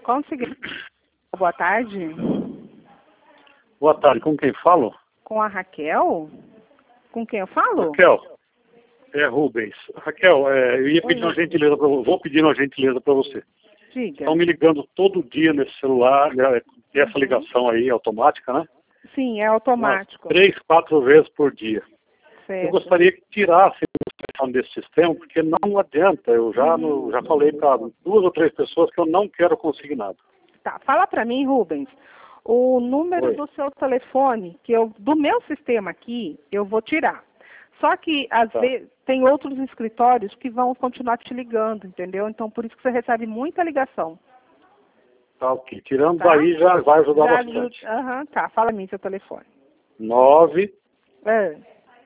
Consegui. Boa tarde. Boa tarde, com quem falo? Com a Raquel? Com quem eu falo? Raquel, é Rubens. Raquel, eu ia pedir uma gentileza para você. Vou pedir uma gentileza para você. Diga. Estão me ligando todo dia nesse celular, essa ligação aí automática, né? Sim, é automático. 3, 4 vezes por dia. Certo. Eu gostaria que tirasse o telefone desse sistema, porque não adianta. Eu já falei para 2 ou 3 pessoas que eu não quero consignado. Tá, fala para mim, Rubens, o número Oi. do seu telefone, do meu sistema aqui, eu vou tirar. Só que, às vezes, tem outros escritórios que vão continuar te ligando, entendeu? Então, por isso que você recebe muita ligação. Tá, ok. Tirando Tá? daí já vai ajudar Já bastante. tá, fala a mim seu telefone. 9 É,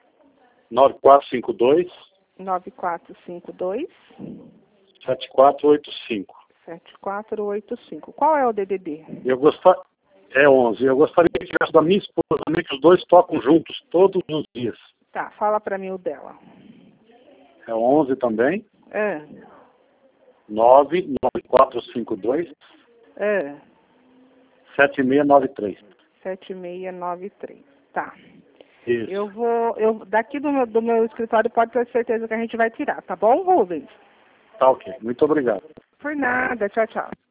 9452 9452 7485. 7485. Qual é o DDD? É 11. Eu gostaria que tivesse da minha esposa também, que os dois tocam juntos todos os dias. Tá, fala para mim o dela. É 11 também. É, 99452 é. 7693. 7693. Tá. Isso. Daqui do meu escritório pode ter certeza que a gente vai tirar, tá bom, Rubens? Tá ok. Muito obrigado. Por nada. Tchau, tchau.